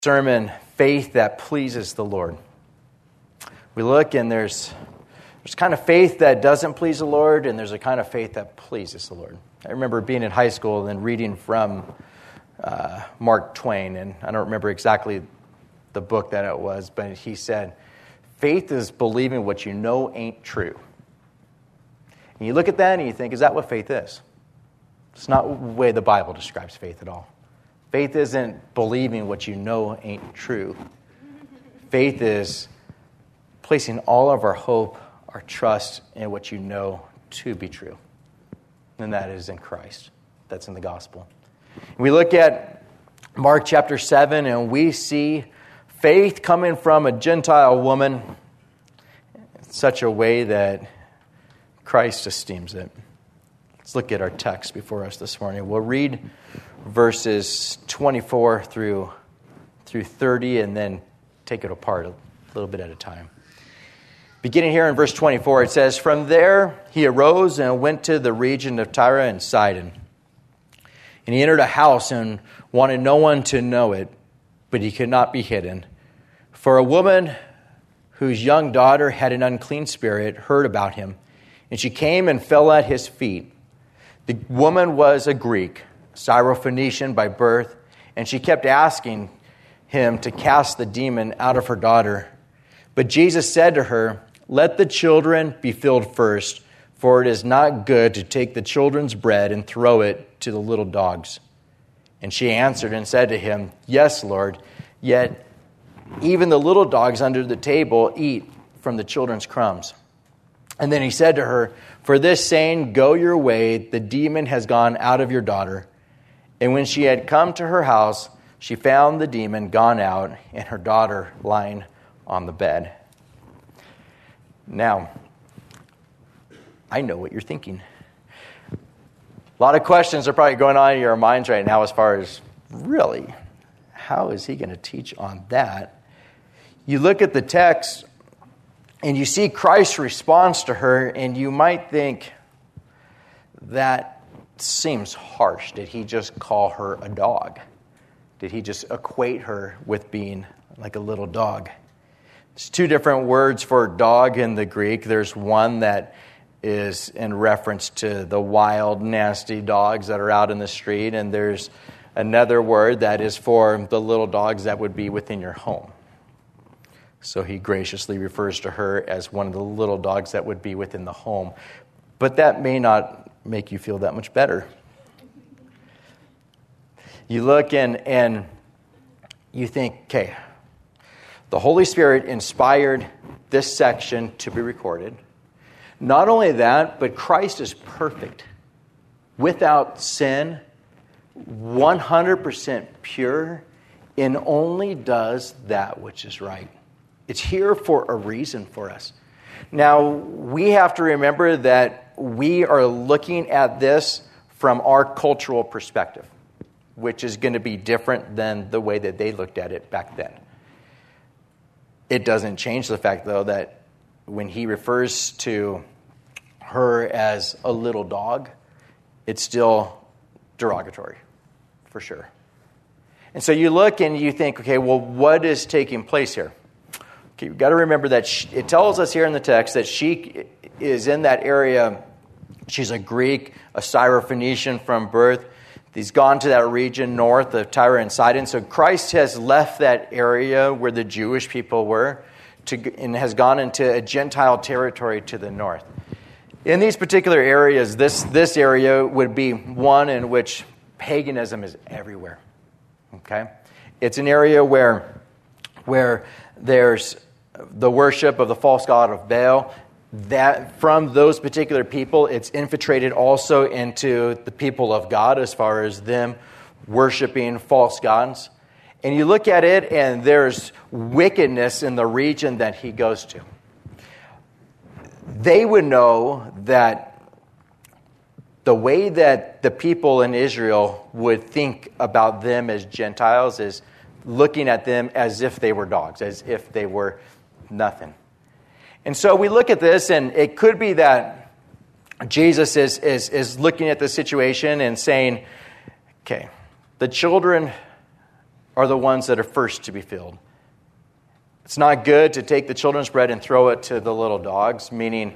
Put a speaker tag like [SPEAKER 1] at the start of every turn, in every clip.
[SPEAKER 1] Sermon, Faith That Pleases the Lord. We look and there's kind of faith that doesn't please the Lord, and there's a kind of faith that pleases the Lord. I remember being in high school and reading from Mark Twain, and I don't remember exactly the book that it was, but he said, faith is believing what you know ain't true. And you look at that and you think, is that what faith is? It's not the way the Bible describes faith at all. Faith isn't believing what you know ain't true. Faith is placing all of our hope, our trust in what you know to be true. And that is in Christ. That's in the gospel. We look at Mark chapter 7 and we see faith coming from a Gentile woman in such a way that Christ esteems it. Let's look at our text before us this morning. We'll read verses 24 through 30 and then take it apart a little bit at a time. Beginning here in verse 24, it says, "From there he arose and went to the region of Tyre and Sidon. And he entered a house and wanted no one to know it, but he could not be hidden. For a woman whose young daughter had an unclean spirit heard about him, and she came and fell at his feet. The woman was a Greek, Syrophoenician by birth, and she kept asking him to cast the demon out of her daughter. But Jesus said to her, 'Let the children be filled first, for it is not good to take the children's bread and throw it to the little dogs.' And she answered and said to him, 'Yes, Lord, yet even the little dogs under the table eat from the children's crumbs.' And then he said to her, 'For this saying, go your way, the demon has gone out of your daughter.' And when she had come to her house, she found the demon gone out and her daughter lying on the bed." Now, I know what you're thinking. A lot of questions are probably going on in your minds right now as far as, really, how is he going to teach on that? You look at the text and you see Christ's response to her, and you might think, that seems harsh. Did he just call her a dog? Did he just equate her with being like a little dog? There's two different words for dog in the Greek. There's one that is in reference to the wild, nasty dogs that are out in the street, and there's another word that is for the little dogs that would be within your home. So he graciously refers to her as one of the little dogs that would be within the home. But that may not make you feel that much better. You look and you think, okay, the Holy Spirit inspired this section to be recorded. Not only that, but Christ is perfect, without sin, 100% pure, and only does that which is right. It's here for a reason for us. Now, we have to remember that we are looking at this from our cultural perspective, which is going to be different than the way that they looked at it back then. It doesn't change the fact, though, that when he refers to her as a little dog, it's still derogatory, for sure. And so you look and you think, okay, well, what is taking place here? Okay, you've got to remember that it tells us here in the text that she is in that area. She's a Greek, a Syrophoenician from birth. He's gone to that region north of Tyre and Sidon. So Christ has left that area where the Jewish people were and has gone into a Gentile territory to the north. In these particular areas, this area would be one in which paganism is everywhere. Okay? It's an area where there's the worship of the false god of Baal. That from those particular people, it's infiltrated also into the people of God as far as them worshiping false gods. And you look at it, and there's wickedness in the region that he goes to. They would know that the way that the people in Israel would think about them as Gentiles is looking at them as if they were dogs, as if they were nothing. And so we look at this, and it could be that Jesus is looking at the situation and saying, okay, the children are the ones that are first to be filled. It's not good to take the children's bread and throw it to the little dogs, meaning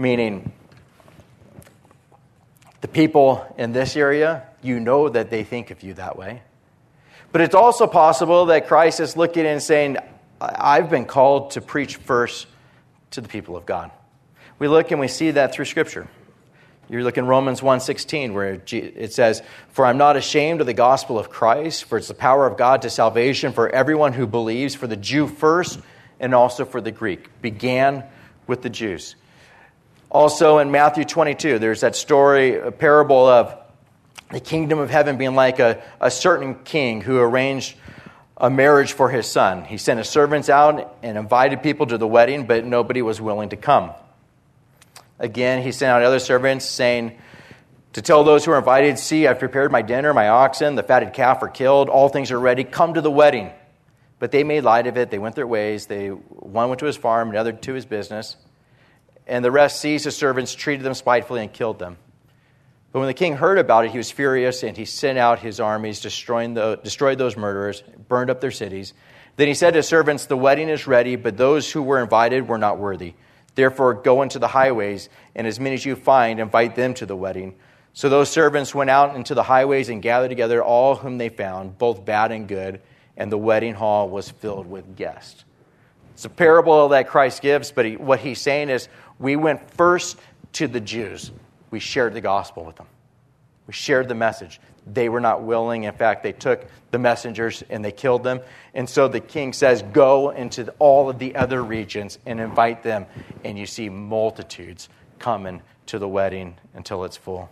[SPEAKER 1] the people in this area, you know that they think of you that way. But it's also possible that Christ is looking and saying, I've been called to preach first to the people of God. We look and we see that through Scripture. You look in Romans 1:16 where it says, "For I'm not ashamed of the gospel of Christ, for it's the power of God to salvation for everyone who believes, for the Jew first and also for the Greek." Began with the Jews. Also in Matthew 22, there's that story, a parable of the kingdom of heaven being like a certain king who arranged a marriage for his son. He sent his servants out and invited people to the wedding, but nobody was willing to come. Again, he sent out other servants saying to tell those who were invited, "See, I've prepared my dinner, my oxen, the fatted calf are killed, all things are ready, come to the wedding." But they made light of it, they went their ways, one went to his farm, another to his business, and the rest seized his servants, treated them spitefully, and killed them. But when the king heard about it, he was furious, and he sent out his armies, destroyed those murderers, burned up their cities. Then he said to his servants, "The wedding is ready, but those who were invited were not worthy. Therefore, go into the highways, and as many as you find, invite them to the wedding." So those servants went out into the highways and gathered together all whom they found, both bad and good, and the wedding hall was filled with guests. It's a parable that Christ gives, but what he's saying is, we went first to the Jews. We shared the gospel with them. We shared the message. They were not willing. In fact, they took the messengers and they killed them. And so the king says, go into all of the other regions and invite them. And you see multitudes coming to the wedding until it's full.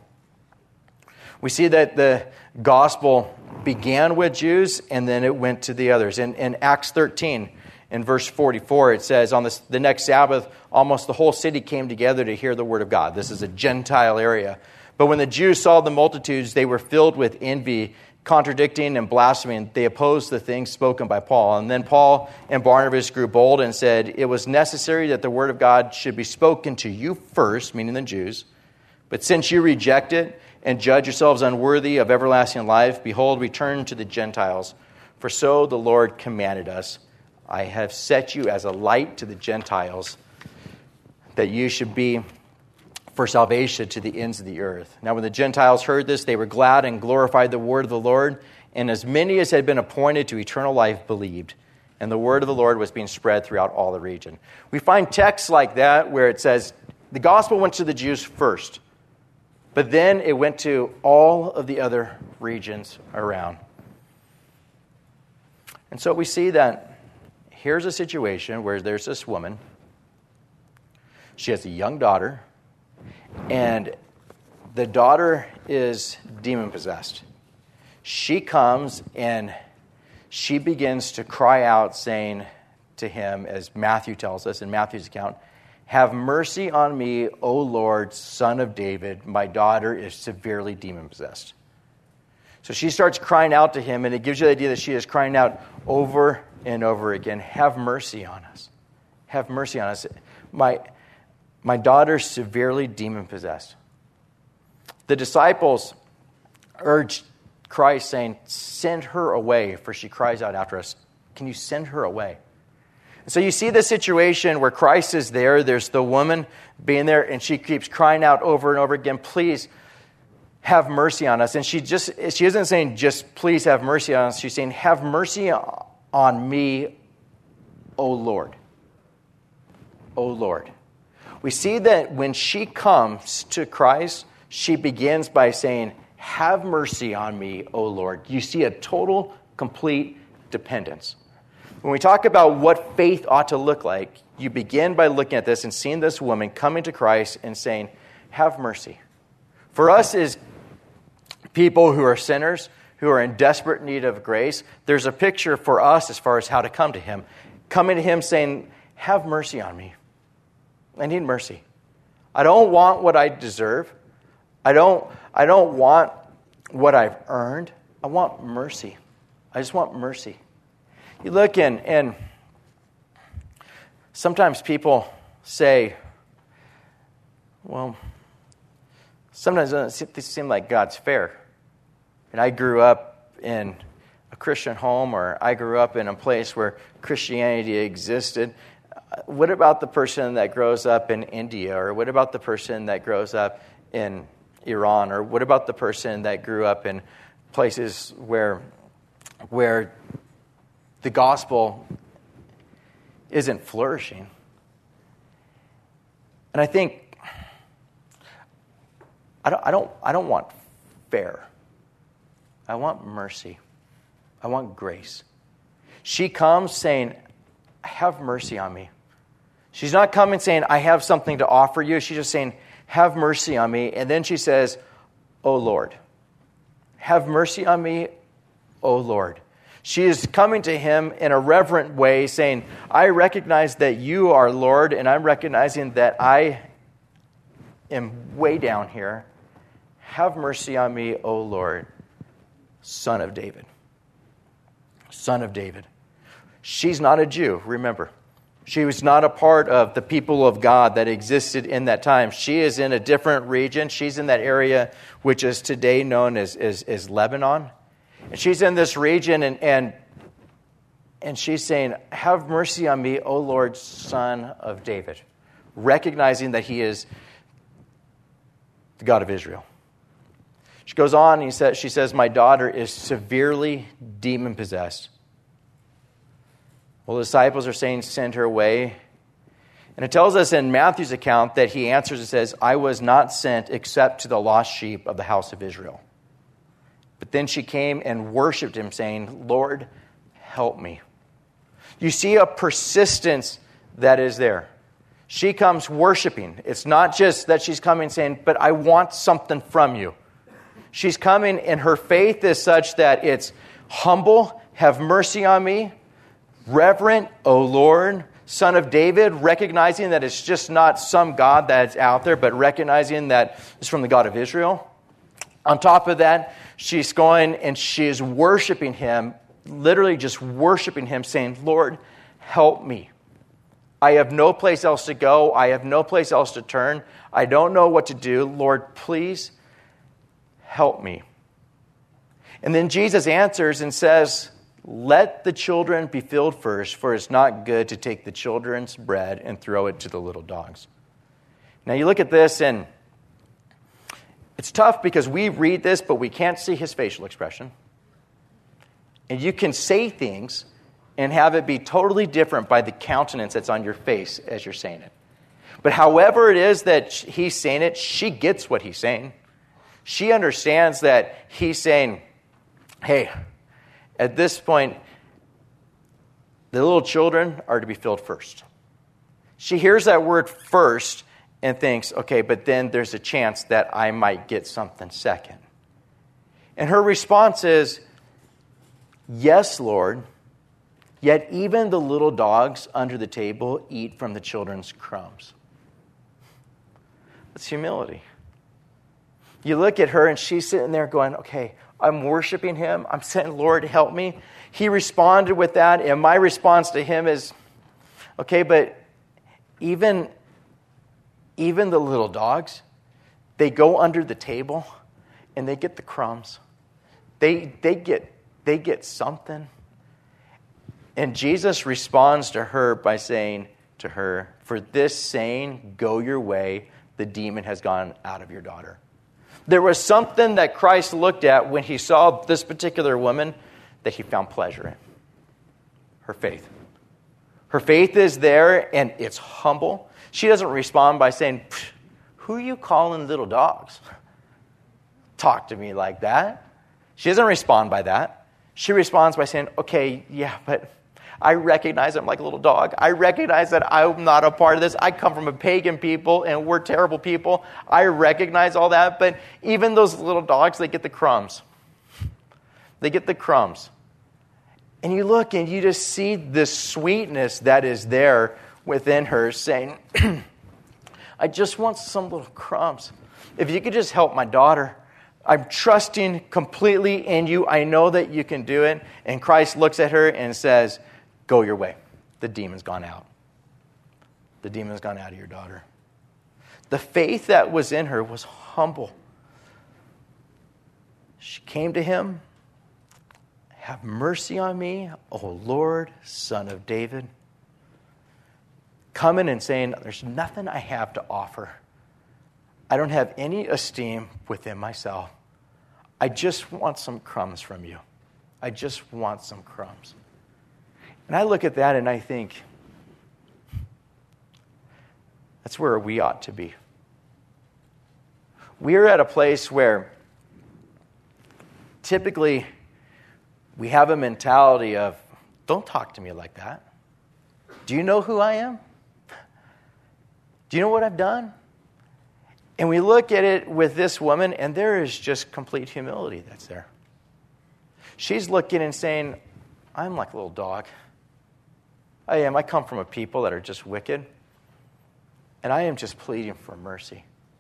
[SPEAKER 1] We see that the gospel began with Jews and then it went to the others. In Acts 13, in verse 44, it says, on the next Sabbath, almost the whole city came together to hear the word of God. This is a Gentile area. But when the Jews saw the multitudes, they were filled with envy, contradicting and blaspheming. They opposed the things spoken by Paul. And then Paul and Barnabas grew bold and said, "It was necessary that the word of God should be spoken to you first," meaning the Jews. "But since you reject it and judge yourselves unworthy of everlasting life, behold, we turn to the Gentiles. For so the Lord commanded us. I have set you as a light to the Gentiles, that you should be for salvation to the ends of the earth." Now when the Gentiles heard this, they were glad and glorified the word of the Lord. And as many as had been appointed to eternal life believed. And the word of the Lord was being spread throughout all the region. We find texts like that where it says the gospel went to the Jews first. But then it went to all of the other regions around. And so we see that here's a situation where there's this woman. She has a young daughter. And the daughter is demon-possessed. She comes and she begins to cry out, saying to him, as Matthew tells us in Matthew's account, "Have mercy on me, O Lord, Son of David. My daughter is severely demon-possessed." So she starts crying out to him, and it gives you the idea that she is crying out over and over again, "Have mercy on us. Have mercy on us. My daughter's severely demon-possessed." The disciples urged Christ, saying, "Send her away, for she cries out after us." Can you send her away? And so you see the situation where Christ is there. There's the woman being there, and she keeps crying out over and over again, "Please have mercy on us." And she isn't saying just, "Please have mercy on us." She's saying, "Have mercy on me, O Lord." O Lord. We see that when she comes to Christ, she begins by saying, "Have mercy on me, O Lord." You see a total, complete dependence. When we talk about what faith ought to look like, you begin by looking at this and seeing this woman coming to Christ and saying, "Have mercy." For us as people who are sinners, who are in desperate need of grace, there's a picture for us as far as how to come to Him. Coming to Him saying, "Have mercy on me. I need mercy. I don't want what I deserve. I don't want what I've earned. I want mercy. I just want mercy." You look and sometimes people say, "Well, sometimes it doesn't seem like God's fair." And I grew up in a Christian home, or I grew up in a place where Christianity existed. What about the person that grows up in India? Or what about the person that grows up in Iran? Or what about the person that grew up in places where the gospel isn't flourishing? And I think I don't want fair. I want mercy. I want grace. She comes saying, have mercy on me. She's not coming saying, I have something to offer you. She's just saying, have mercy on me. And then she says, oh Lord, have mercy on me, oh Lord. She is coming to him in a reverent way, saying, I recognize that you are Lord, and I'm recognizing that I am way down here. Have mercy on me, O Lord, Son of David. Son of David. She's not a Jew, remember. She was not a part of the people of God that existed in that time. She is in a different region. She's in that area which is today known as Lebanon. And she's in this region, and she's saying, have mercy on me, O Lord, Son of David. Recognizing that he is the God of Israel. She goes on, and she says, my daughter is severely demon-possessed. Well, the disciples are saying, send her away. And it tells us in Matthew's account that he answers and says, I was not sent except to the lost sheep of the house of Israel. But then she came and worshipped him, saying, Lord, help me. You see a persistence that is there. She comes worshiping. It's not just that she's coming saying, but I want something from you. She's coming, and her faith is such that it's humble, have mercy on me, reverent, O Lord, Son of David, recognizing that it's just not some God that's out there, but recognizing that it's from the God of Israel. On top of that, she's going and she is worshiping him, literally just worshiping him, saying, Lord, help me. I have no place else to go. I have no place else to turn. I don't know what to do. Lord, please help me. And then Jesus answers and says, let the children be filled first, for it's not good to take the children's bread and throw it to the little dogs. Now you look at this, and it's tough because we read this, but we can't see his facial expression. And you can say things and have it be totally different by the countenance that's on your face as you're saying it. But however it is that he's saying it, she gets what he's saying. She understands that he's saying, hey, at this point, the little children are to be filled first. She hears that word first and thinks, okay, but then there's a chance that I might get something second. And her response is, yes, Lord, yet even the little dogs under the table eat from the children's crumbs. That's humility. You look at her and she's sitting there going, okay, I'm worshiping him. I'm saying, Lord, help me. He responded with that, and my response to him is, okay, but even the little dogs, they go under the table and they get the crumbs. They get something. And Jesus responds to her by saying to her, for this saying, go your way, the demon has gone out of your daughter. There was something that Christ looked at when he saw this particular woman that he found pleasure in. Her faith. Her faith is there, and it's humble. She doesn't respond by saying, who are you calling little dogs? Talk to me like that. She doesn't respond by that. She responds by saying, okay, yeah, but I recognize I'm like a little dog. I recognize that I'm not a part of this. I come from a pagan people, and we're terrible people. I recognize all that, but even those little dogs, they get the crumbs. They get the crumbs. And you look and you just see this sweetness that is there within her saying, I just want some little crumbs. If you could just help my daughter. I'm trusting completely in you. I know that you can do it. And Christ looks at her and says, go your way. The demon's gone out. The demon's gone out of your daughter. The faith that was in her was humble. She came to him, have mercy on me, O Lord, Son of David. Coming and saying, there's nothing I have to offer. I don't have any esteem within myself. I just want some crumbs from you. I just want some crumbs. And I look at that and I think, that's where we ought to be. We're at a place where typically we have a mentality of, don't talk to me like that. Do you know who I am? Do you know what I've done? And we look at it with this woman, and there is just complete humility that's there. She's looking and saying, I'm like a little dog. I am. I come from a people that are just wicked. And I am just pleading for mercy.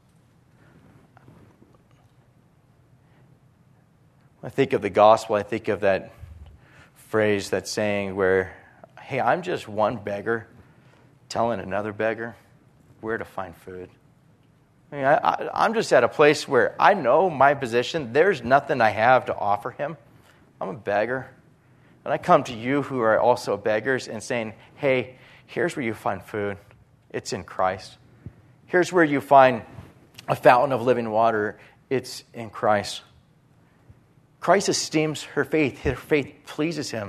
[SPEAKER 1] When I think of the gospel, I think of that phrase, that saying where, hey, I'm just one beggar telling another beggar where to find food. I mean, I'm just at a place where I know my position. There's nothing I have to offer him. I'm a beggar. And I come to you who are also beggars and saying, hey, here's where you find food. It's in Christ. Here's where you find a fountain of living water. It's in Christ. Christ esteems her faith. Her faith pleases him.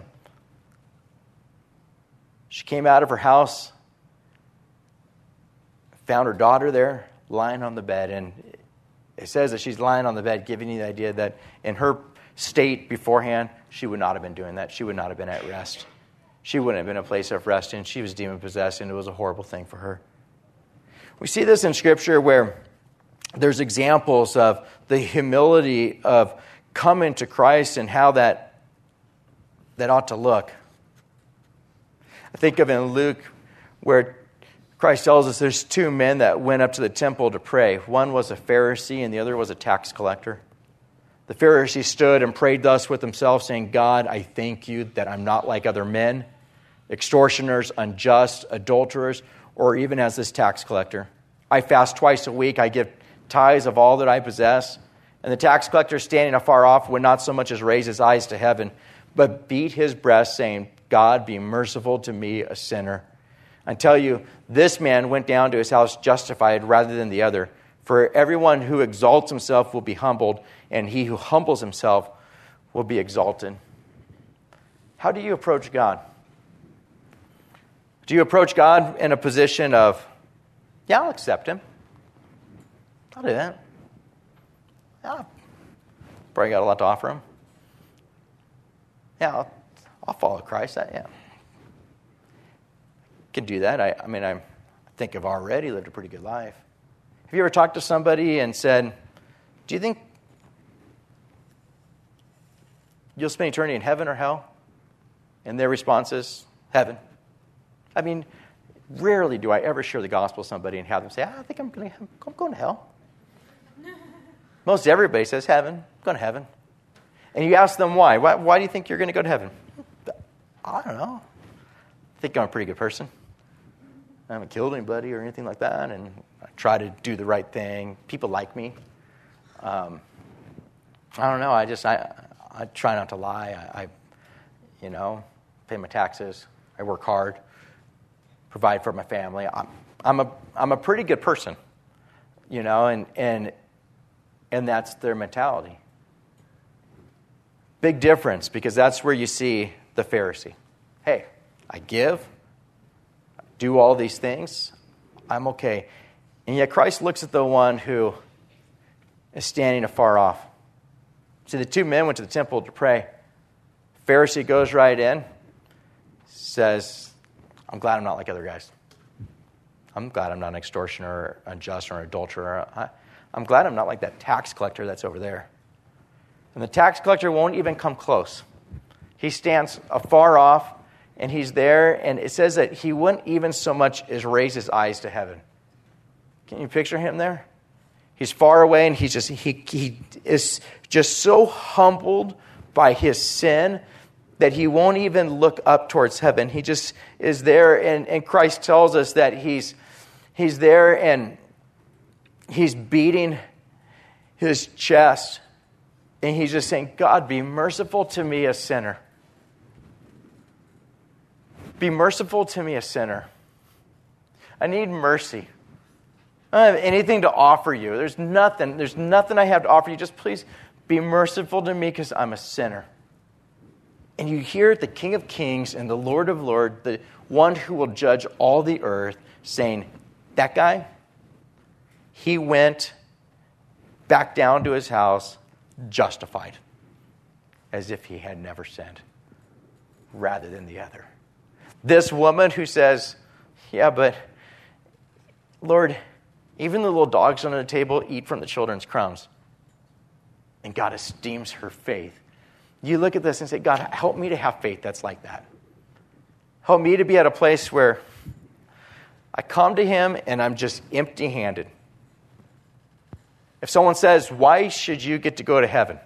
[SPEAKER 1] She came out of her house, found her daughter there, lying on the bed. And it says that she's lying on the bed, giving you the idea that in her state beforehand, she would not have been doing that. She would not have been at rest. She wouldn't have been a place of rest, and she was demon-possessed, and it was a horrible thing for her. We see this in Scripture where there's examples of the humility of coming to Christ and how that ought to look. I think of in Luke where Christ tells us there's two men that went up to the temple to pray. One was a Pharisee and the other was a tax collector. The Pharisee stood and prayed thus with himself, saying, God, I thank you that I'm not like other men, extortioners, unjust, adulterers, or even as this tax collector. I fast twice a week. I give tithes of all that I possess. And the tax collector, standing afar off, would not so much as raise his eyes to heaven, but beat his breast, saying, God, be merciful to me, a sinner. I tell you, this man went down to his house justified rather than the other. For everyone who exalts himself will be humbled, and he who humbles himself will be exalted. How do you approach God? Do you approach God in a position of, yeah, I'll accept him. I'll do that. Yeah, probably got a lot to offer him. Yeah, I'll follow Christ. Yeah, can do that. I think I've already lived a pretty good life. Have you ever talked to somebody and said, do you think you'll spend eternity in heaven or hell? And their response is, heaven. I mean, rarely do I ever share the gospel with somebody and have them say, I think I'm going to hell. Most everybody says heaven, I'm going to heaven. And you ask them why. Why do you think you're going to go to heaven? I don't know. I think I'm a pretty good person. I haven't killed anybody or anything like that, and I try to do the right thing. People like me. I don't know. I try not to lie. I pay my taxes. I work hard. Provide for my family. I'm a pretty good person, and that's their mentality. Big difference, because that's where you see the Pharisee. Hey, I give, do all these things, I'm okay. And yet Christ looks at the one who is standing afar off. See, the two men went to the temple to pray. Pharisee goes right in, says, I'm glad I'm not like other guys. I'm glad I'm not an extortioner or unjust or an adulterer. I'm glad I'm not like that tax collector that's over there. And the tax collector won't even come close. He stands afar off, and he's there, and it says that he wouldn't even so much as raise his eyes to heaven. Can you picture him there? He's far away, and he is just so humbled by his sin that he won't even look up towards heaven. He just is there, and Christ tells us that he's there, and he's beating his chest, and he's just saying, God, be merciful to me, a sinner. Be merciful to me, a sinner. I need mercy. I don't have anything to offer you. There's nothing I have to offer you. Just please be merciful to me because I'm a sinner. And you hear the King of Kings and the Lord of Lords, the one who will judge all the earth, saying, that guy, he went back down to his house justified, as if he had never sinned, rather than the other. This woman who says, yeah, but Lord, even the little dogs under the table eat from the children's crumbs. And God esteems her faith. You look at this and say, God, help me to have faith that's like that. Help me to be at a place where I come to him and I'm just empty-handed. If someone says, why should you get to go to heaven?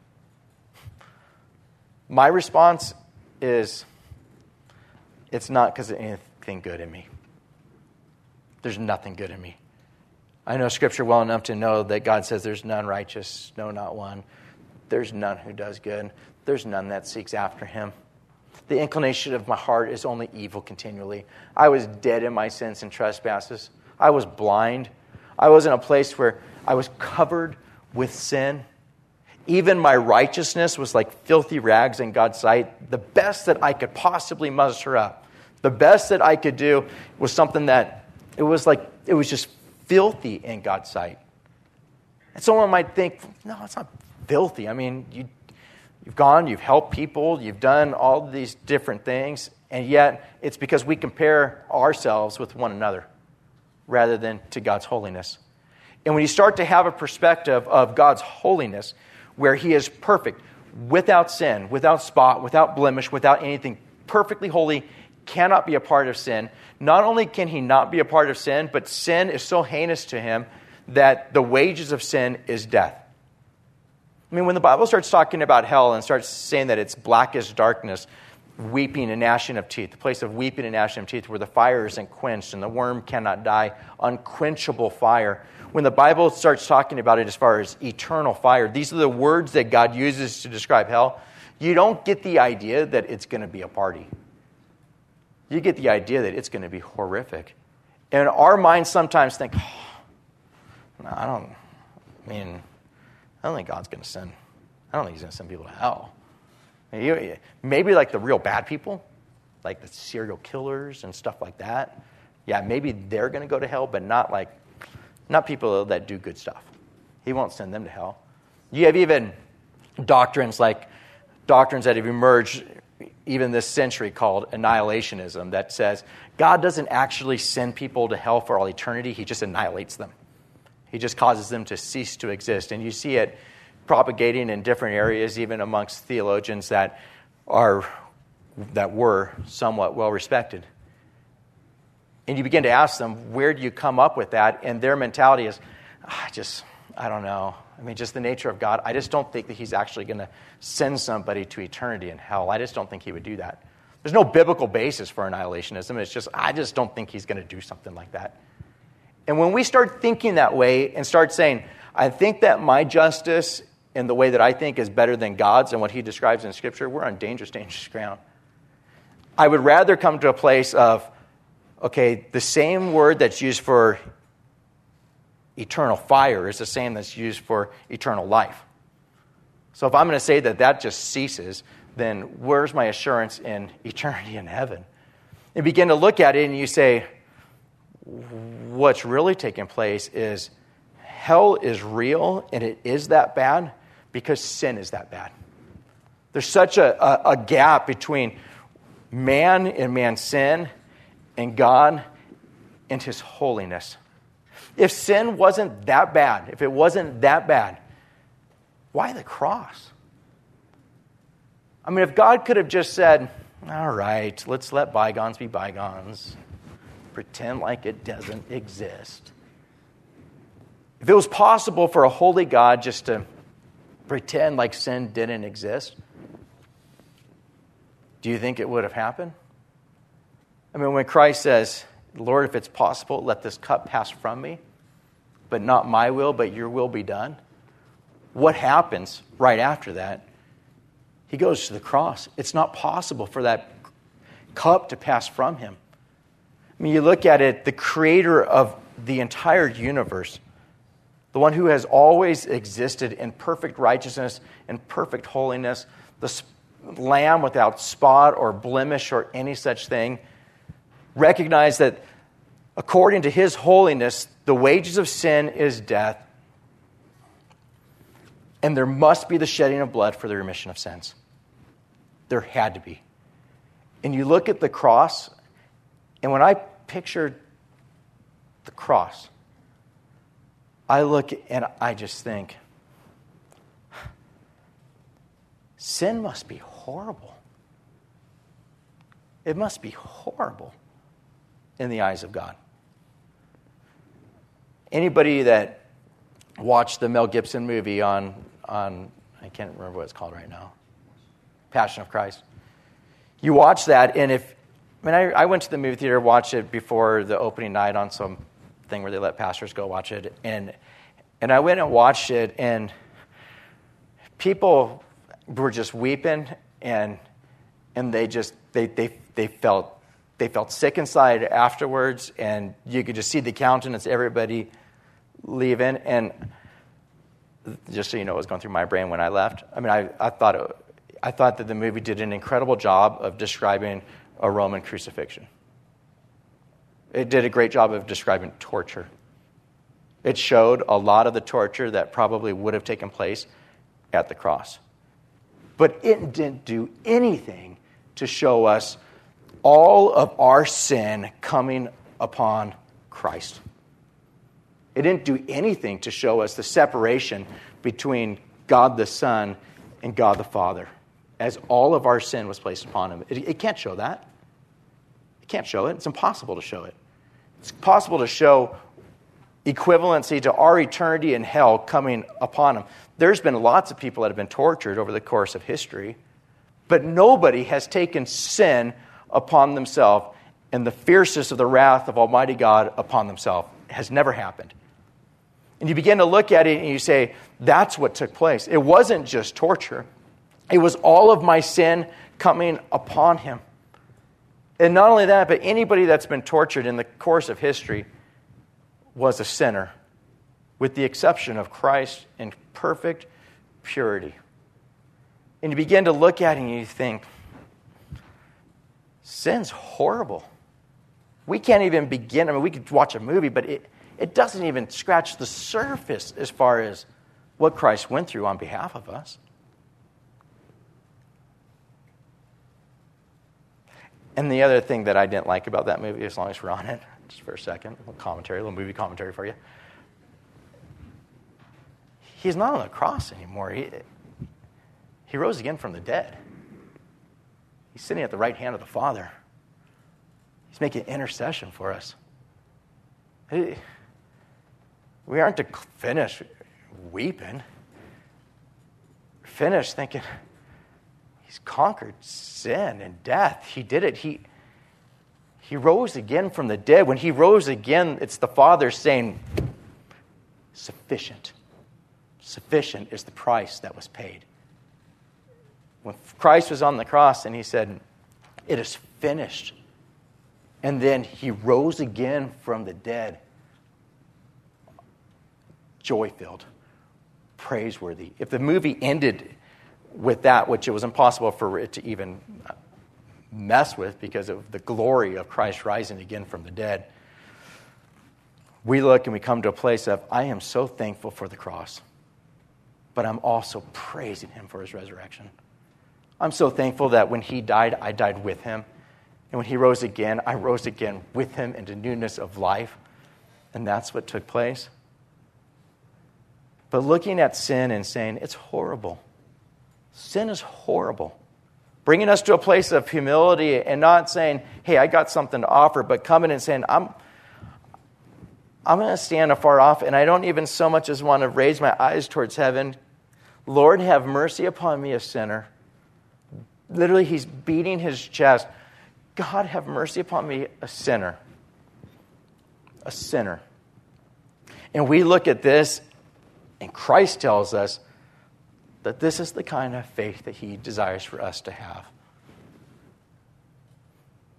[SPEAKER 1] My response is, it's not because of anything good in me. There's nothing good in me. I know Scripture well enough to know that God says there's none righteous, no, not one. There's none who does good. There's none that seeks after him. The inclination of my heart is only evil continually. I was dead in my sins and trespasses. I was blind. I was in a place where I was covered with sin. Even my righteousness was like filthy rags in God's sight. The best that I could possibly muster up, the best that I could do was something that it was just filthy in God's sight. And someone might think, no, it's not filthy. I mean, you've gone, you've helped people, you've done all these different things, and yet it's because we compare ourselves with one another rather than to God's holiness. And when you start to have a perspective of God's holiness, where he is perfect, without sin, without spot, without blemish, without anything, perfectly holy, cannot be a part of sin. Not only can he not be a part of sin, but sin is so heinous to him that the wages of sin is death. I mean, when the Bible starts talking about hell and starts saying that it's black as darkness, weeping and gnashing of teeth, the place of weeping and gnashing of teeth where the fire isn't quenched and the worm cannot die, unquenchable fire. When the Bible starts talking about it as far as eternal fire, these are the words that God uses to describe hell. You don't get the idea that it's going to be a party. You get the idea that it's going to be horrific. And our minds sometimes think, I don't think God's going to send. I don't think he's going to send people to hell. Maybe like the real bad people, like the serial killers and stuff like that. Yeah, maybe they're going to go to hell, but not people that do good stuff. He won't send them to hell. You have even doctrines that have emerged even this century called annihilationism that says God doesn't actually send people to hell for all eternity. He just annihilates them. He just causes them to cease to exist. And you see it propagating in different areas, even amongst theologians that were somewhat well respected. And you begin to ask them, where do you come up with that? And their mentality is, I don't know. I mean, just the nature of God. I just don't think that he's actually going to send somebody to eternity in hell. I just don't think he would do that. There's no biblical basis for annihilationism. It's just, I just don't think he's going to do something like that. And when we start thinking that way and start saying, I think that my justice and the way that I think is better than God's and what he describes in Scripture, we're on dangerous, dangerous ground. I would rather come to a place of, okay, the same word that's used for eternal fire is the same that's used for eternal life. So if I'm going to say that just ceases, then where's my assurance in eternity in heaven? And begin to look at it and you say, what's really taking place is hell is real and it is that bad because sin is that bad. There's such a gap between man and man's sin and God and his holiness. If sin wasn't that bad, if it wasn't that bad, why the cross? I mean, if God could have just said, all right, let's let bygones be bygones, pretend like it doesn't exist. If it was possible for a holy God just to pretend like sin didn't exist, do you think it would have happened? I mean, when Christ says, Lord, if it's possible, let this cup pass from me, but not my will, but your will be done. What happens right after that? He goes to the cross. It's not possible for that cup to pass from him. I mean, you look at it, the creator of the entire universe, the one who has always existed in perfect righteousness and perfect holiness, the Lamb without spot or blemish or any such thing, recognized that according to his holiness, the wages of sin is death, and there must be the shedding of blood for the remission of sins. There had to be. And you look at the cross, and when I picture the cross, I look and I just think, sin must be horrible. It must be horrible in the eyes of God. Anybody that watched the Mel Gibson movie on I can't remember what it's called right now, Passion of Christ. You watch that, and I went to the movie theater, watched it before the opening night on some thing where they let pastors go watch it, and I went and watched it, and people were just weeping, and they felt sick inside afterwards, and you could just see the countenance, everybody leaving, and just so you know what was going through my brain when I left. I mean, I thought that the movie did an incredible job of describing a Roman crucifixion. It did a great job of describing torture. It showed a lot of the torture that probably would have taken place at the cross. But it didn't do anything to show us all of our sin coming upon Christ. It didn't do anything to show us the separation between God the Son and God the Father, as all of our sin was placed upon him. It can't show that. It can't show it. It's impossible to show it. It's possible to show equivalency to our eternity in hell coming upon him. There's been lots of people that have been tortured over the course of history, but nobody has taken sin upon themselves and the fierceness of the wrath of Almighty God upon themselves. It has never happened. And you begin to look at it and you say, that's what took place. It wasn't just torture. It was all of my sin coming upon him. And not only that, but anybody that's been tortured in the course of history was a sinner, with the exception of Christ in perfect purity. And you begin to look at it and you think, sin's horrible. We can't even begin. I mean, we could watch a movie, but it doesn't even scratch the surface as far as what Christ went through on behalf of us. And the other thing that I didn't like about that movie, as long as we're on it, just for a second, a little movie commentary for you. He's not on the cross anymore. He rose again from the dead. He's sitting at the right hand of the Father. He's making intercession for us. We aren't to finish weeping. Finish thinking, he's conquered sin and death. He did it. He rose again from the dead. When he rose again, it's the Father saying, sufficient. Sufficient is the price that was paid. When Christ was on the cross and he said, it is finished. And then he rose again from the dead. Joy-filled, praiseworthy. If the movie ended with that, which it was impossible for it to even mess with because of the glory of Christ rising again from the dead, we look and we come to a place of, I am so thankful for the cross, but I'm also praising him for his resurrection. I'm so thankful that when he died, I died with him. And when he rose again, I rose again with him into newness of life. And that's what took place. But looking at sin and saying, it's horrible. Sin is horrible. Bringing us to a place of humility and not saying, hey, I got something to offer, but coming and saying, I'm going to stand afar off, and I don't even so much as want to raise my eyes towards heaven. Lord, have mercy upon me, a sinner. Literally, he's beating his chest. God, have mercy upon me, a sinner. A sinner. And we look at this, and Christ tells us that this is the kind of faith that he desires for us to have.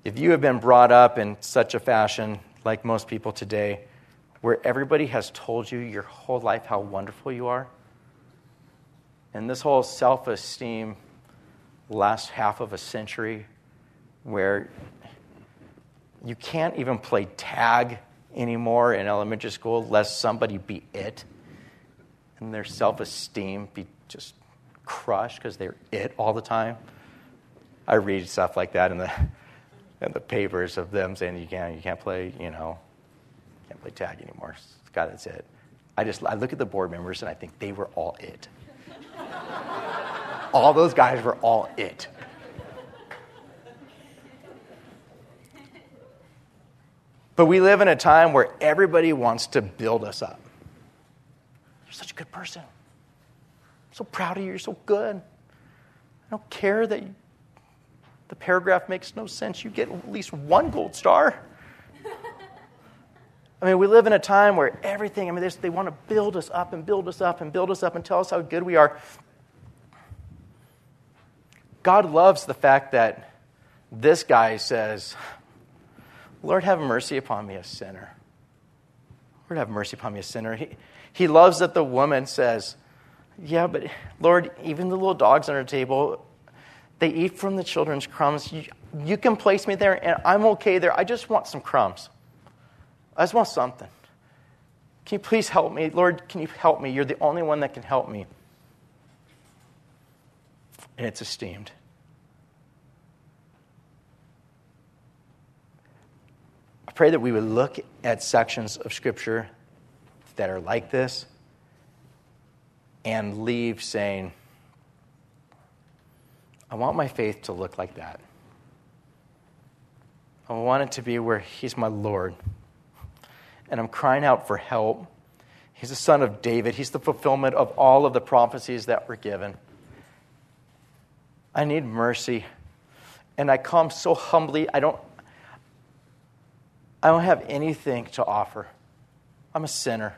[SPEAKER 1] If you have been brought up in such a fashion, like most people today, where everybody has told you your whole life how wonderful you are, and this whole self-esteem last half of a century where you can't even play tag anymore in elementary school lest somebody be it, and their self-esteem be just crushed because they're it all the time. I read stuff like that in the papers of them saying you can't play, can't play tag anymore. God, that's it. I look at the board members and I think they were all it. All those guys were all it. But we live in a time where everybody wants to build us up. You're such a good person. I'm so proud of you. You're so good. I don't care that the paragraph makes no sense. You get at least one gold star. I mean, we live in a time where everything, they want to build us up and build us up and build us up and tell us how good we are. God loves the fact that this guy says, Lord, have mercy upon me, a sinner. Lord, have mercy upon me, a sinner. He loves that the woman says, yeah, but Lord, even the little dogs on our table, they eat from the children's crumbs. You can place me there, and I'm okay there. I just want some crumbs. I just want something. Can you please help me? Lord, can you help me? You're the only one that can help me. And it's esteemed. I pray that we would look at sections of Scripture that are like this and leave saying, I want my faith to look like that. I want it to be where He's my Lord. And I'm crying out for help. He's the Son of David. He's the fulfillment of all of the prophecies that were given. I need mercy. And I come so humbly. I don't have anything to offer. I'm a sinner.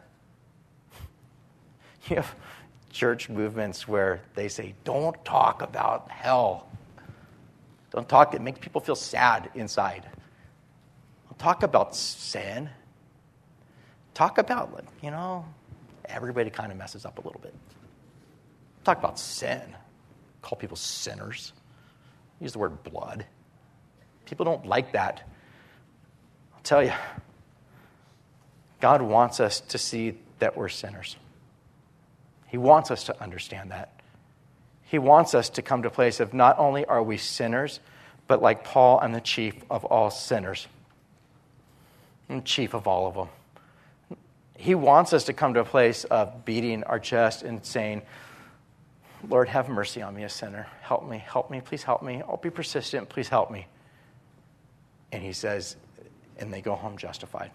[SPEAKER 1] You have church movements where they say, don't talk about hell. Don't talk, it makes people feel sad inside. Don't talk about sin. Talk about, everybody kind of messes up a little bit. Talk about sin. Call people sinners. Use the word blood. People don't like that. I'll tell you, God wants us to see that we're sinners. He wants us to understand that. He wants us to come to a place of not only are we sinners, but like Paul, I'm the chief of all sinners. I'm chief of all of them. He wants us to come to a place of beating our chest and saying, Lord, have mercy on me, a sinner. Help me, please help me. I'll be persistent, please help me. And he says, and they go home justified.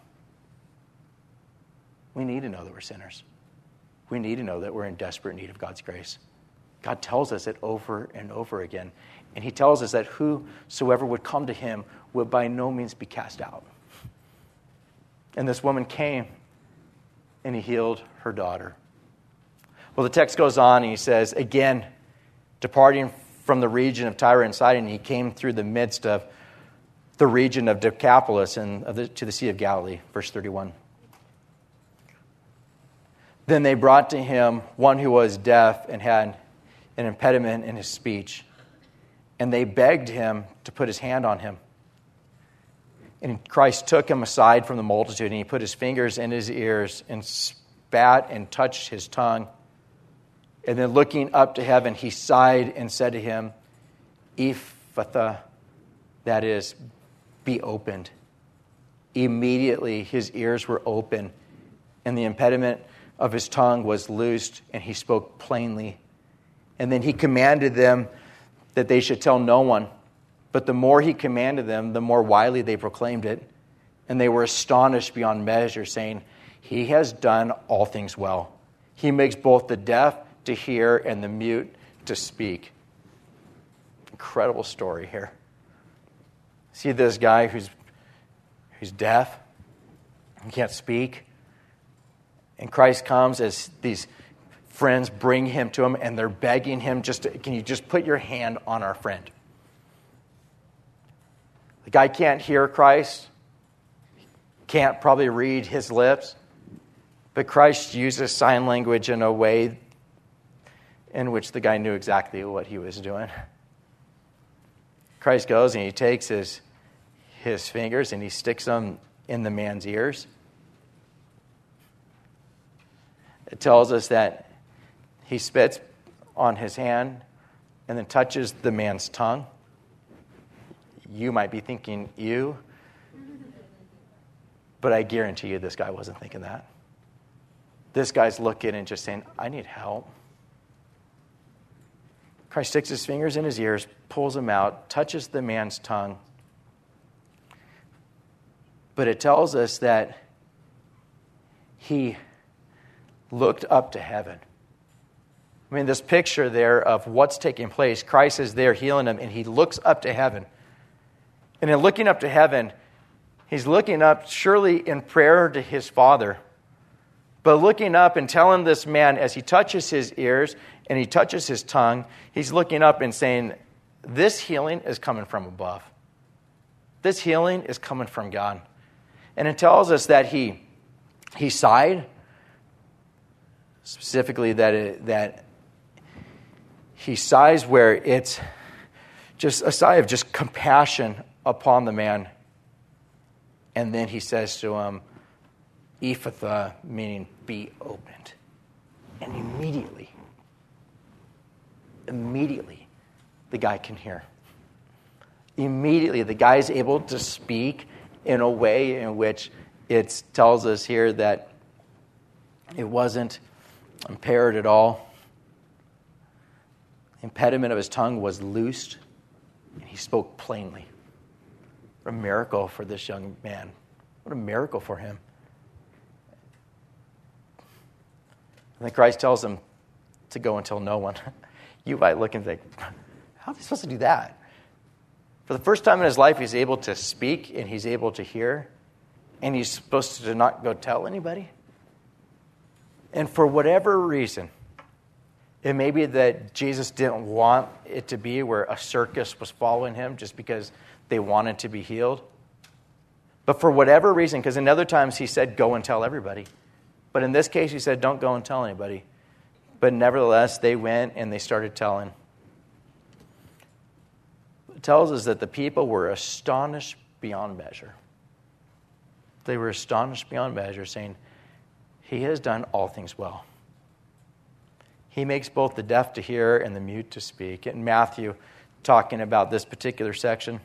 [SPEAKER 1] We need to know that we're sinners. We need to know that we're in desperate need of God's grace. God tells us it over and over again. And He tells us that whosoever would come to Him would by no means be cast out. And this woman came, and He healed her daughter. Well, the text goes on, and He says, again, departing from the region of Tyre and Sidon, He came through the midst of the region of Decapolis and to the Sea of Galilee. Verse 31. Then they brought to Him one who was deaf and had an impediment in his speech, and they begged Him to put His hand on him. And Christ took him aside from the multitude, and He put His fingers in his ears and spat and touched his tongue. And then looking up to heaven, He sighed and said to him, Ephphatha, that is, be opened. Immediately his ears were open, and the impediment of his tongue was loosed, and he spoke plainly. And then He commanded them that they should tell no one. But the more He commanded them, the more widely they proclaimed it. And they were astonished beyond measure, saying, He has done all things well. He makes both the deaf to hear and the mute to speak. Incredible story here. See this guy who's deaf, he can't speak. And Christ comes as these friends bring Him to Him, and they're begging Him, can you just put your hand on our friend? The guy can't hear Christ, can't probably read his lips, but Christ uses sign language in a way in which the guy knew exactly what he was doing. Christ goes and he takes his fingers and he sticks them in the man's ears. It tells us that he spits on his hand and then touches the man's tongue. You might be thinking, ew. But I guarantee you this guy wasn't thinking that. This guy's looking and just saying, I need help. Christ sticks his fingers in his ears, pulls them out, touches the man's tongue. But it tells us that he looked up to heaven. I mean, this picture there of what's taking place, Christ is there healing him, and he looks up to heaven. And in looking up to heaven, he's looking up surely in prayer to his Father, but looking up and telling this man as he touches his ears and he touches his tongue, he's looking up and saying, this healing is coming from above. This healing is coming from God. And it tells us that he sighed, specifically that he sighs where it's just a sigh of just compassion upon the man. And then he says to him, Ephphatha, meaning be opened. And immediately, the guy can hear. Immediately, the guy is able to speak in a way in which it tells us here that it wasn't impaired at all. The impediment of his tongue was loosed, and he spoke plainly. What a miracle for this young man. What a miracle for him. And then Christ tells him to go and tell no one. You might look and think, how are they supposed to do that? For the first time in his life, he's able to speak and he's able to hear. And he's supposed to not go tell anybody. And for whatever reason, it may be that Jesus didn't want it to be where a circus was following him just because they wanted to be healed. But for whatever reason, because in other times he said, go and tell everybody. But in this case, he said, don't go and tell anybody. But nevertheless, they went and they started telling. It tells us that the people were astonished beyond measure. They were astonished beyond measure, saying, he has done all things well. He makes both the deaf to hear and the mute to speak. In Matthew, talking about this particular section,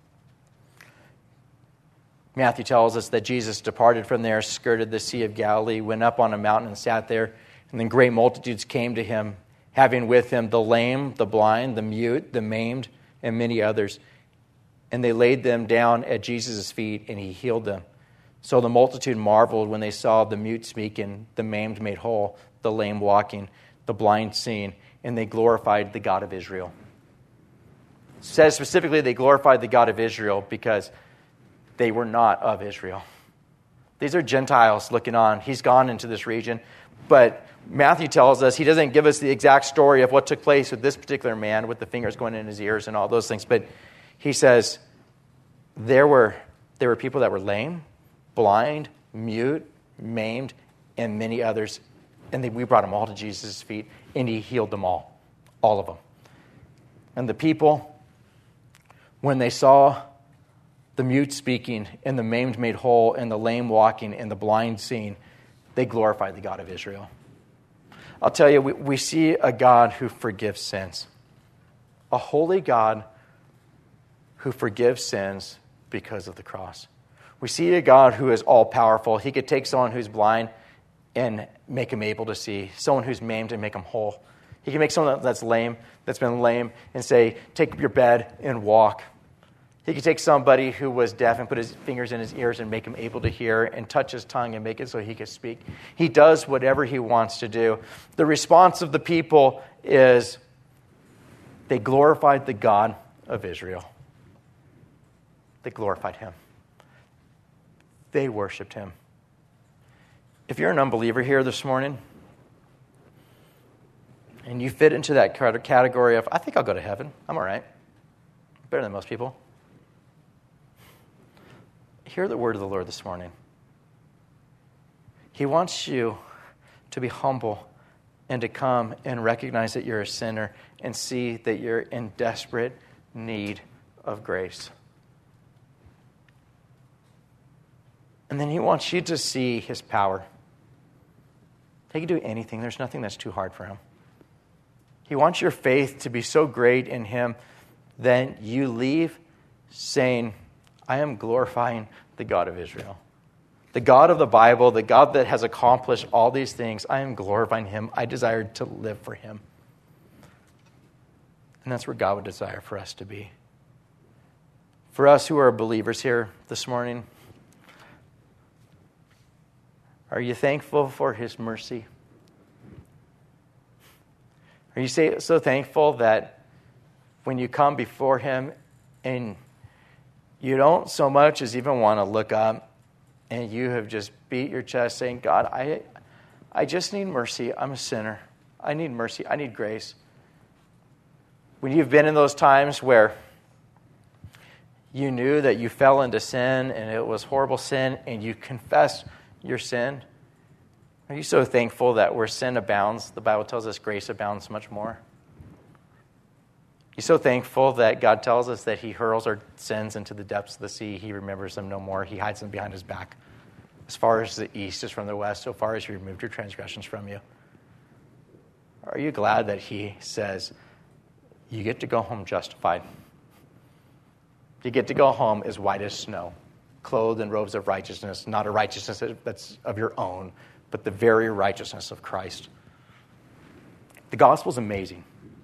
[SPEAKER 1] Matthew tells us that Jesus departed from there, skirted the Sea of Galilee, went up on a mountain and sat there. And then great multitudes came to him, having with him the lame, the blind, the mute, the maimed, and many others. And they laid them down at Jesus' feet, and he healed them. So the multitude marveled when they saw the mute speaking, the maimed made whole, the lame walking, the blind seeing, and they glorified the God of Israel. It says specifically they glorified the God of Israel because they were not of Israel. These are Gentiles looking on. He's gone into this region. But Matthew tells us, he doesn't give us the exact story of what took place with this particular man with the fingers going in his ears and all those things. But he says there were people that were lame, blind, mute, maimed, and many others. And we brought them all to Jesus' feet, and he healed them all of them. And the people, when they saw the mute speaking, and the maimed made whole, and the lame walking, and the blind seeing, they glorified the God of Israel. I'll tell you, we see a God who forgives sins. A holy God who forgives sins because of the cross. We see a God who is all-powerful. He could take someone who's blind and make him able to see. Someone who's maimed and make him whole. He can make someone that's lame, that's been lame, and say, take up your bed and walk. He could take somebody who was deaf and put his fingers in his ears and make him able to hear, and touch his tongue and make it so he could speak. He does whatever he wants to do. The response of the people is they glorified the God of Israel. They glorified him. They worshiped him. If you're an unbeliever here this morning, and you fit into that category of, I think I'll go to heaven. I'm all right. Better than most people. hear the word of the Lord this morning. He wants you to be humble and to come and recognize that you're a sinner and see that you're in desperate need of grace. And then he wants you to see his power. He can do anything. There's nothing that's too hard for him. He wants your faith to be so great in him that you leave saying, I am glorifying the God of Israel. The God of the Bible, the God that has accomplished all these things, I am glorifying him. I desire to live for him. And that's where God would desire for us to be. For us who are believers here this morning, are you thankful for his mercy? Are you so thankful that when you come before him and you don't so much as even want to look up and you have just beat your chest saying, God, I just need mercy. I'm a sinner. I need mercy. I need grace. When you've been in those times where you knew that you fell into sin and it was horrible sin and you confessed your sin, are you so thankful that where sin abounds, the Bible tells us grace abounds much more? You're so thankful that God tells us that he hurls our sins into the depths of the sea. He remembers them no more. He hides them behind his back. As far as the east is from the west, so far as he removed your transgressions from you. Are you glad that he says, you get to go home justified? You get to go home as white as snow, clothed in robes of righteousness, not a righteousness that's of your own, but the very righteousness of Christ. The gospel is amazing.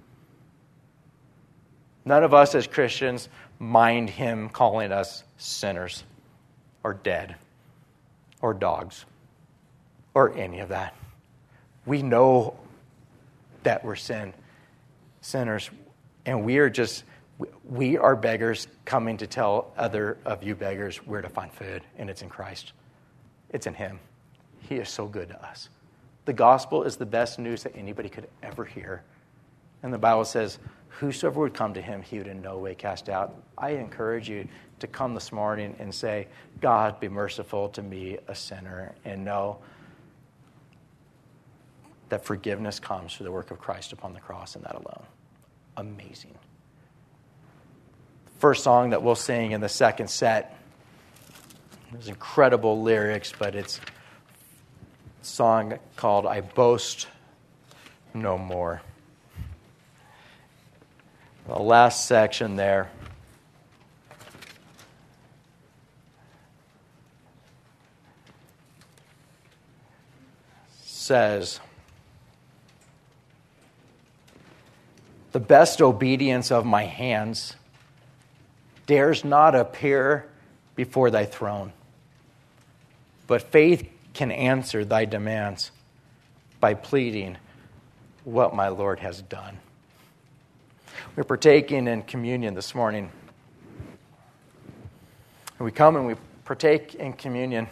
[SPEAKER 1] None of us as Christians mind him calling us sinners or dead or dogs or any of that. We know that we're sinners, and we are beggars coming to tell other of you beggars where to find food, and it's in Christ. It's in him. He is so good to us. The gospel is the best news that anybody could ever hear. And the Bible says, whosoever would come to him, he would in no way cast out. I encourage you to come this morning and say, God, be merciful to me, a sinner, and know that forgiveness comes through the work of Christ upon the cross and that alone. Amazing. First song that we'll sing in the second set, there's incredible lyrics, but it's a song called I Boast No More. The last section there says, the best obedience of my hands dares not appear before thy throne, but faith can answer thy demands by pleading what my Lord has done. We're partaking in communion this morning. And we come and we partake in communion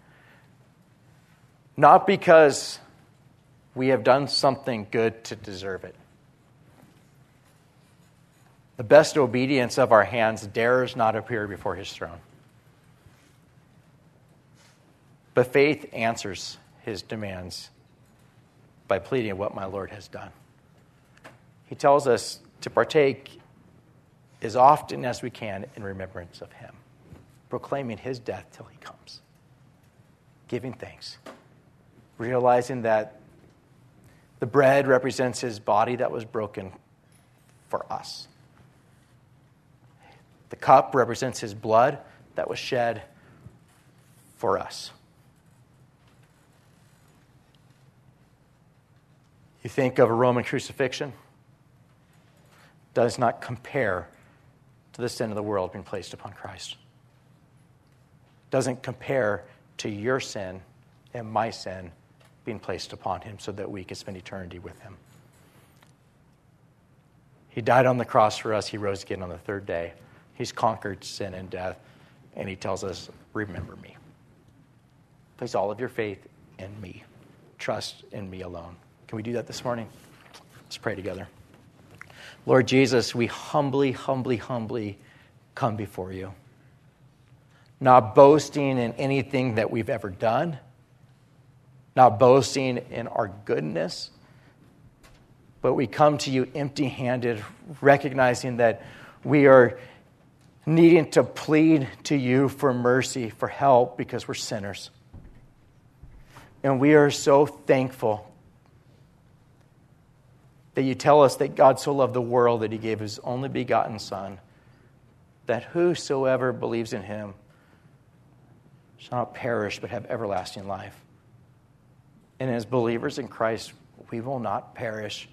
[SPEAKER 1] not because we have done something good to deserve it. The best obedience of our hands dares not appear before his throne. But faith answers his demands by pleading what my Lord has done. He tells us to partake as often as we can in remembrance of him, proclaiming his death till he comes, giving thanks, realizing that the bread represents his body that was broken for us. The cup represents his blood that was shed for us. You think of a Roman crucifixion, does not compare to the sin of the world being placed upon Christ. Doesn't compare to your sin and my sin being placed upon him so that we can spend eternity with him. He died on the cross for us. He rose again on the third day. He's conquered sin and death. And he tells us, remember me. Place all of your faith in me. Trust in me alone. Can we do that this morning? Let's pray together. Lord Jesus, we humbly come before you. not boasting in anything that we've ever done, not boasting in our goodness, but we come to you empty-handed, recognizing that we are needing to plead to you for mercy, for help, because we're sinners. And we are so thankful that you tell us that God so loved the world that he gave his only begotten Son, that whosoever believes in him shall not perish but have everlasting life. And as believers in Christ, we will not perish.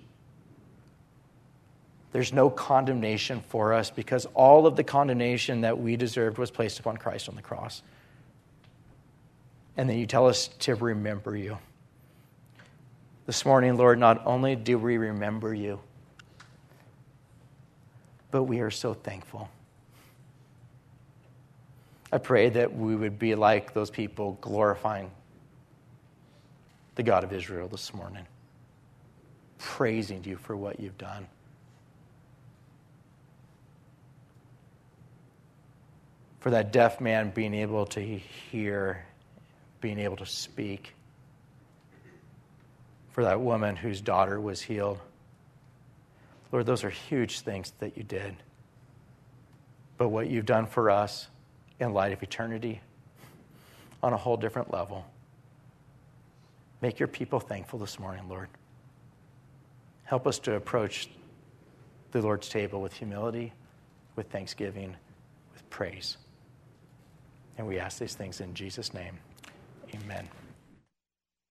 [SPEAKER 1] There's no condemnation for us because all of the condemnation that we deserved was placed upon Christ on the cross. And then you tell us to remember you. This morning, Lord, not only do we remember you, but we are so thankful. I pray that we would be like those people glorifying the God of Israel this morning, praising you for what you've done. For that deaf man being able to hear, being able to speak. For that woman whose daughter was healed. Lord, those are huge things that you did. But what you've done for us in light of eternity on a whole different level. Make your people thankful this morning, Lord. Help us to approach the Lord's table with humility, with thanksgiving, with praise. And we ask these things in Jesus' name. Amen.